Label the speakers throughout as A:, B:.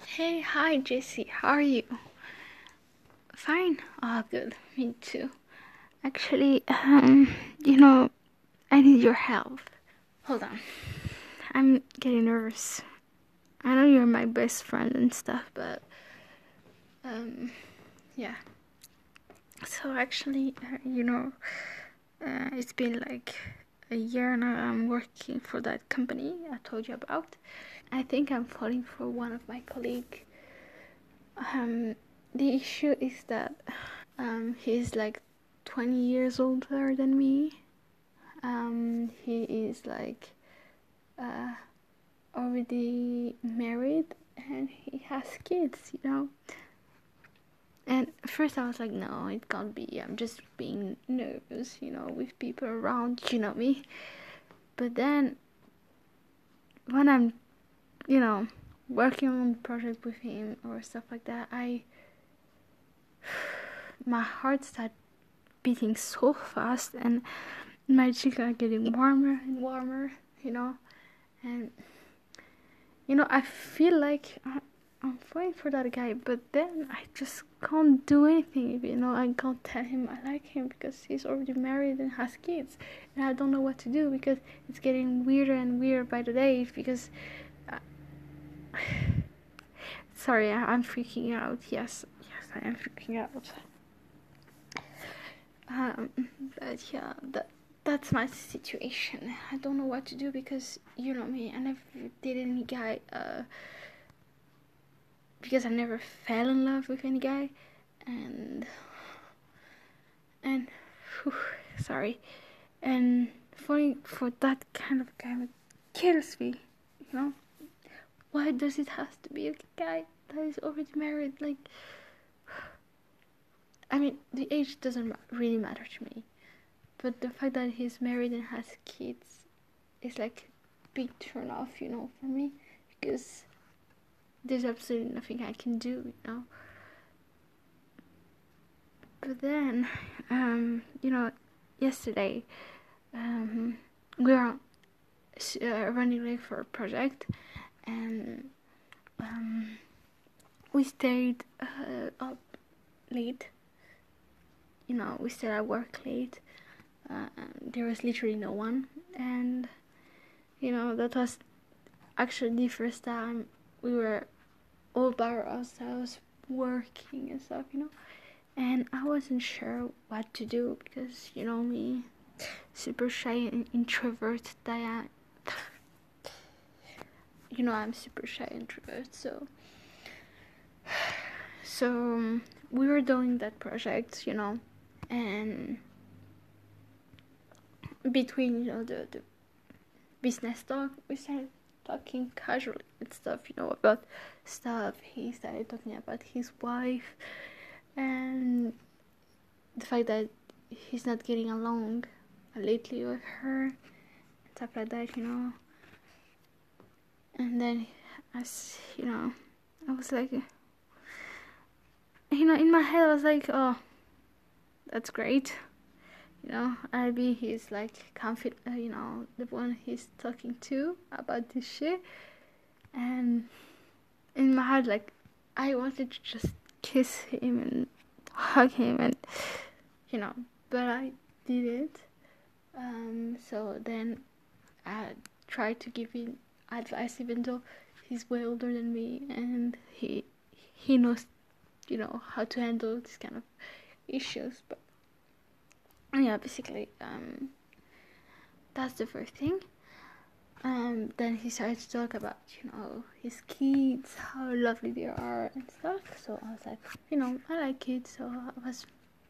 A: Hey, hi Jesse, how are you? Fine. Oh, good. Me too. Actually, I need your help. Hold on. I'm getting nervous. I know you're my best friend and stuff, but yeah. So actually, it's been like a year now. I'm working for that company I told you about. I think I'm falling for one of my colleagues. The issue is that he's like 20 years older than me. He is like already married and he has kids. And at first I was like, no, it can't be. I'm just being nervous, with people around, me. But then when I'm, working on the project with him or stuff like that, my heart started beating so fast and my cheeks are getting warmer and warmer. And I feel like I'm falling for that guy, but then I just can't do anything. I can't tell him I like him because he's already married and has kids, and I don't know what to do because it's getting weirder and weirder by the day. Because sorry, I'm freaking out. Yes, I am freaking out. But yeah, that's my situation. I don't know what to do because you know me. I never did any guy. Because I never fell in love with any guy, and whew, sorry, and falling for that kind of guy kills me. You know, why does it have to be a guy that is already married? Like, I mean, the age doesn't really matter to me, but the fact that he's married and has kids is like a big turn off, for me, because there's absolutely nothing I can do. But then, yesterday, we were running late for a project, and we stayed up late. We stayed at work late. There was literally no one, and that was actually the first time we were all by ourselves working and stuff. And I wasn't sure what to do because me, super shy and introvert that I'm super shy introvert. So we were doing that project, and between the business talk, we started talking casually and stuff, about stuff. He started talking about his wife and the fact that he's not getting along lately with her and stuff like that. And then, as I was like, in my head I was like, oh, that's great. Maybe he's like confident, the one he's talking to about this shit. And in my heart, like, I wanted to just kiss him and hug him, and but I did it. So then I tried to give him advice, even though he's way older than me, and he knows, how to handle this kind of issues. But yeah, basically, that's the first thing. Then he started to talk about, his kids, how lovely they are and stuff. So I was like, I like kids, so I was,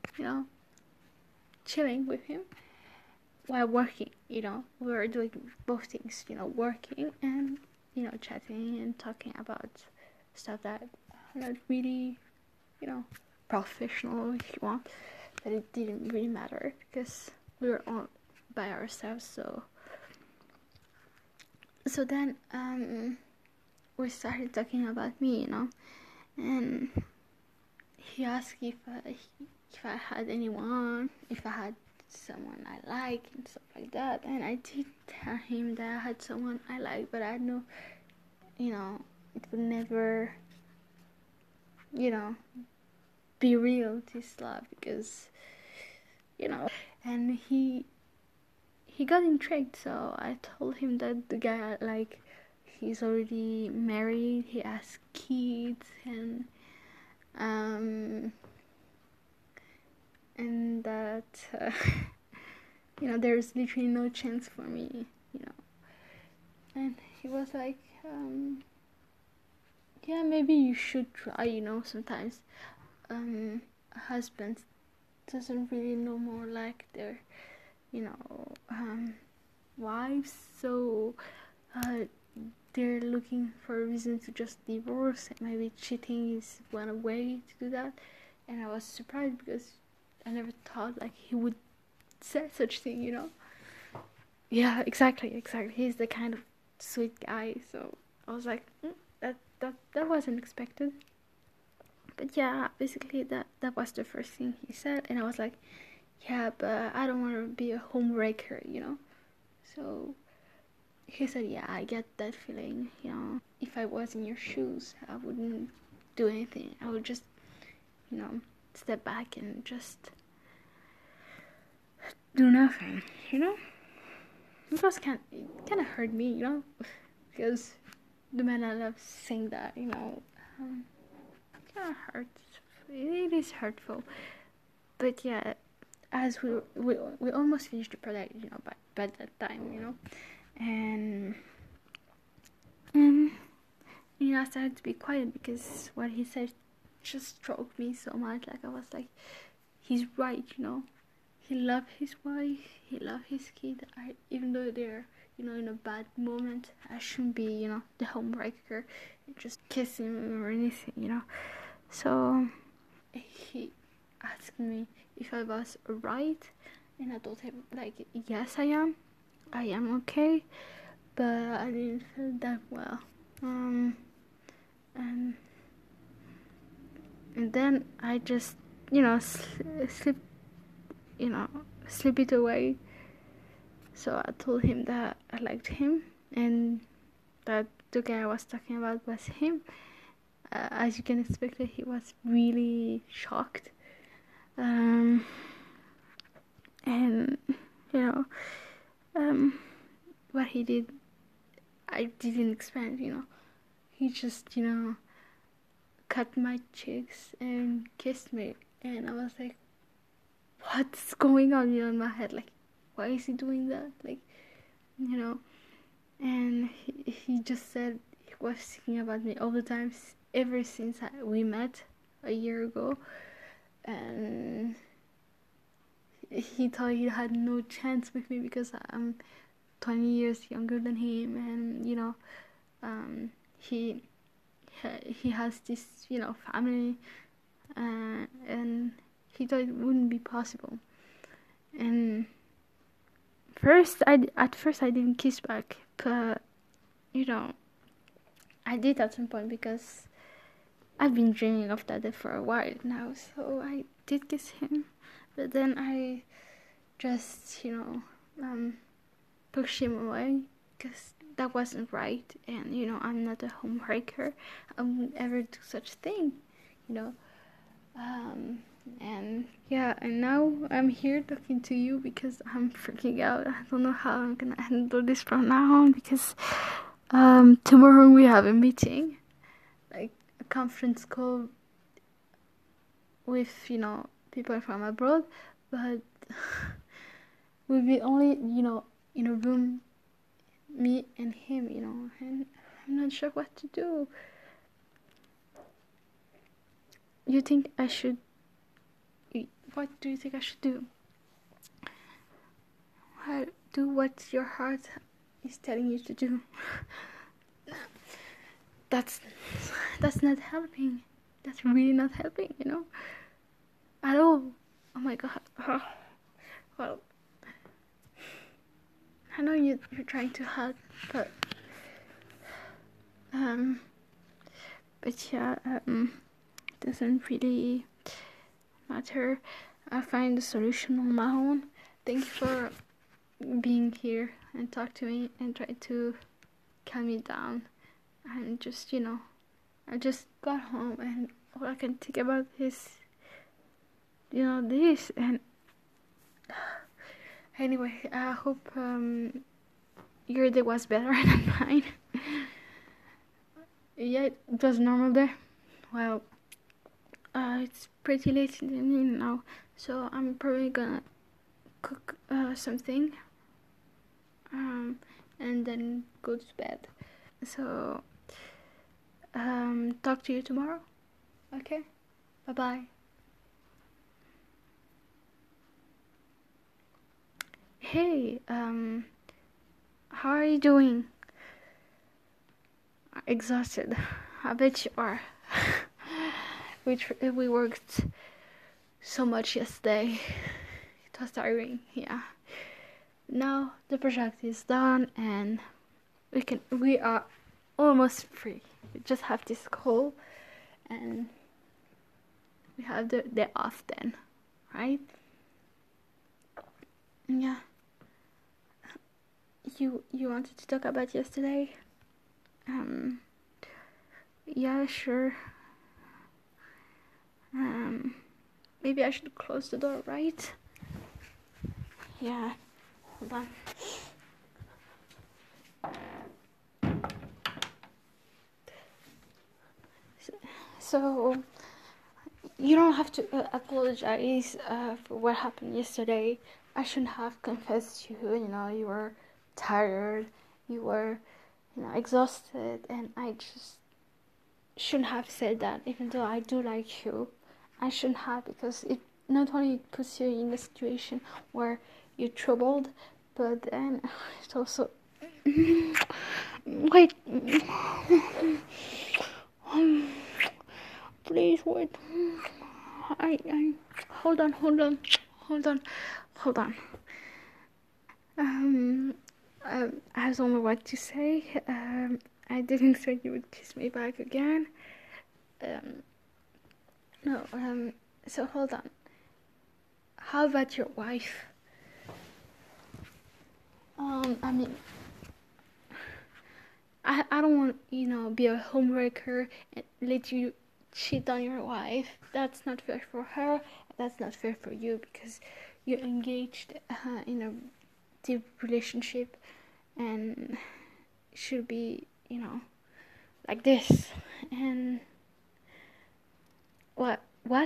A: chilling with him while working. We were doing both things, working and, chatting and talking about stuff that are not really, professional, if you want. But it didn't really matter because we were all by ourselves. So then we started talking about me, and he asked if I had anyone, if I had someone I like and stuff like that. And I did tell him that I had someone I like, but I know, it would never you know, be real this love, because, you know, and he got intrigued. So I told him that the guy, like, he's already married, he has kids, um and that there's literally no chance for me, and he was like, yeah, maybe you should try. Sometimes a husband doesn't really know more like their wives, so they're looking for a reason to just divorce. Maybe cheating is one way to do that. And I was surprised because I never thought like he would say such thing, Yeah, exactly. He's the kind of sweet guy. So I was like, that wasn't expected. But yeah, basically that was the first thing he said, and I was like, yeah, but I don't want to be a homewrecker. So he said, yeah, I get that feeling. If I was in your shoes, I wouldn't do anything. I would just, step back and just do nothing. It was kind of hurt me, because the man I love saying that, kind of hurts. It is hurtful. But yeah, as we almost finished the project, by that time, and I started to be quiet because what he said just struck me so much. Like, I was like, he's right, He loved his wife, he loved his kid. Even though they're, in a bad moment, I shouldn't be, the homewrecker, just kiss him or anything. So he asked me if I was right, and I told him, like, yes, I am okay, but I didn't feel that well. And then I just, slip slip it away. So I told him that I liked him, and that the guy I was talking about was him. As you can expect, he was really shocked. And what he did, I didn't expect. He just, cut my cheeks and kissed me, and I was like, what's going on, in my head? Like, why is he doing that? Like, and he just said he was thinking about me all the time ever since we met a year ago, and he thought he had no chance with me because I'm 20 years younger than him, and he has this family, and he thought it wouldn't be possible. And at first I didn't kiss back, but I did at some point because I've been dreaming of that for a while now. So I did kiss him, but then I just pushed him away because that wasn't right, and I'm not a homewrecker. I wouldn't ever do such thing, and yeah, and now I'm here talking to you because I'm freaking out. I don't know how I'm gonna handle this from now on, because tomorrow we have a meeting, like a conference call with people from abroad, but we'll be only in a room, me and him, and I'm not sure what to do. You think I should? What do you think I should do? Do what your heart is telling you to do. That's not helping. That's really not helping, at all. Oh my god. Well, I know you're trying to help, but yeah, it doesn't really matter. I find the solution on my own. Thank you for being here and talk to me and try to calm me down, and just I just got home and all I can think about is, this. And anyway, I hope your day was better than mine. Yeah, it was normal day. Well, it's pretty late in the evening now, so I'm probably gonna cook something, and then go to bed. So, talk to you tomorrow. Okay? Bye-bye. Hey, how are you doing? Exhausted. I bet you are. We worked so much yesterday. It was tiring, yeah. Now the project is done and we are almost free. We just have this call and we have the day off then, right? Yeah. You wanted to talk about yesterday? Yeah, sure. Maybe I should close the door, right? Yeah. Hold on. So you don't have to apologize for what happened yesterday. I shouldn't have confessed to you. You were tired. You were, exhausted, and I just shouldn't have said that. Even though I do like you, I shouldn't have, because it not only puts you in a situation where you're troubled, but then it also wait. Please wait. I hold on. I don't know what to say. I didn't say you would kiss me back again. No. So hold on. How about your wife? I mean, I don't want, be a homewrecker and let you cheat on your wife. That's not fair for her. That's not fair for you, because you're engaged in a deep relationship, and should be, like this. And what?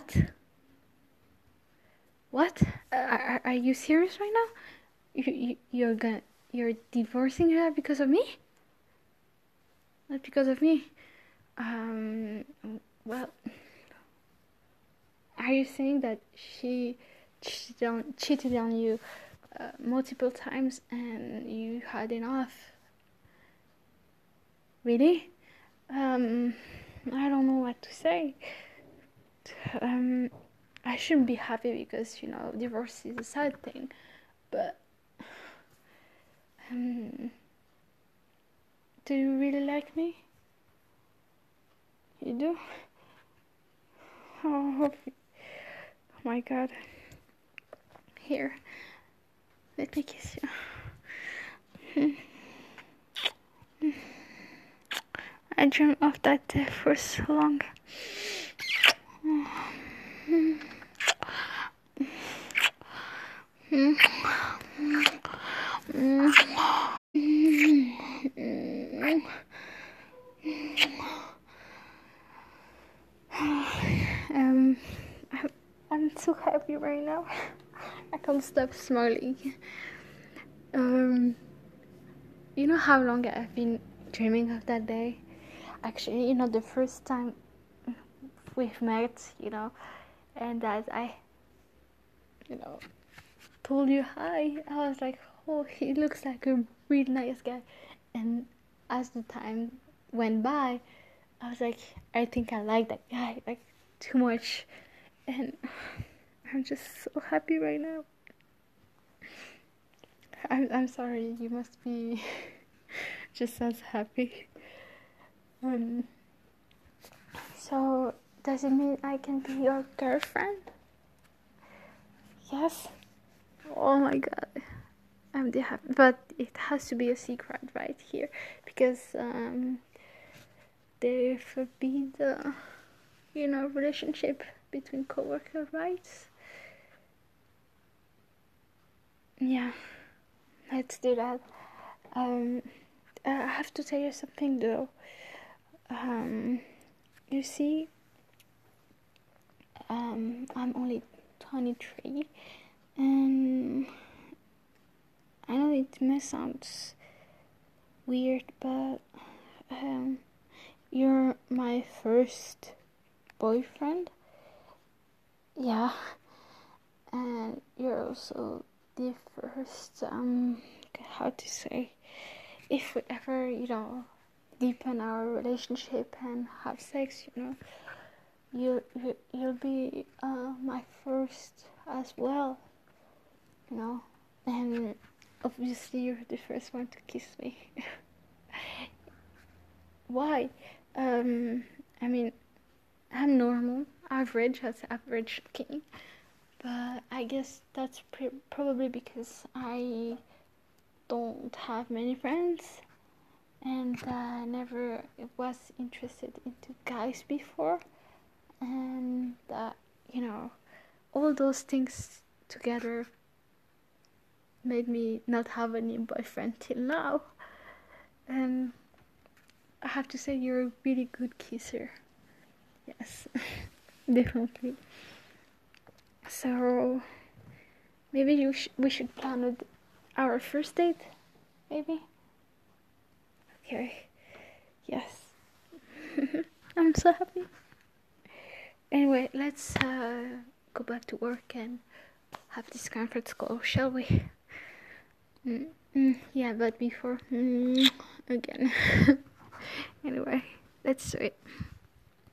A: Are you serious right now? You're divorcing her because of me? Not because of me. Well, are you saying that she cheated on you multiple times and you had enough? Really? I don't know what to say. I shouldn't be happy because, divorce is a sad thing, but do you really like me? You do? Oh my God. Here, let me kiss you. I dreamt of that day for so long. I'm so happy right now. I can't stop smiling. You know how long I've been dreaming of that day? Actually, the first time we've met, and that I, told you hi, I was like, oh, he looks like a really nice guy. And as the time went by, I was like, I think I like that guy, like, too much. And I'm just so happy right now. I'm sorry, you must be just as happy. So, does it mean I can be your girlfriend? Yes? Oh my God. I'm the happy, but it has to be a secret right here, because there forbid relationship between coworkers, right? Yeah, let's do that. I have to tell you something though. You see, I'm only 23, and I know it may sound weird, but you're my first boyfriend. Yeah, and you're also the first, how to say, if we ever, deepen our relationship and have sex, you'll be my first as well, and obviously you're the first one to kiss me. Why? I mean, I'm normal, average looking, but I guess that's probably because I don't have many friends, and I never was interested into guys before, and all those things together made me not have any boyfriend till now. And I have to say, you're a really good kisser. Yes, definitely. So maybe we should plan our first date, maybe. Okay. Yes. I'm so happy. Anyway, let's go back to work and have this conference call, shall we? Yeah, but before, again. Anyway, let's do it.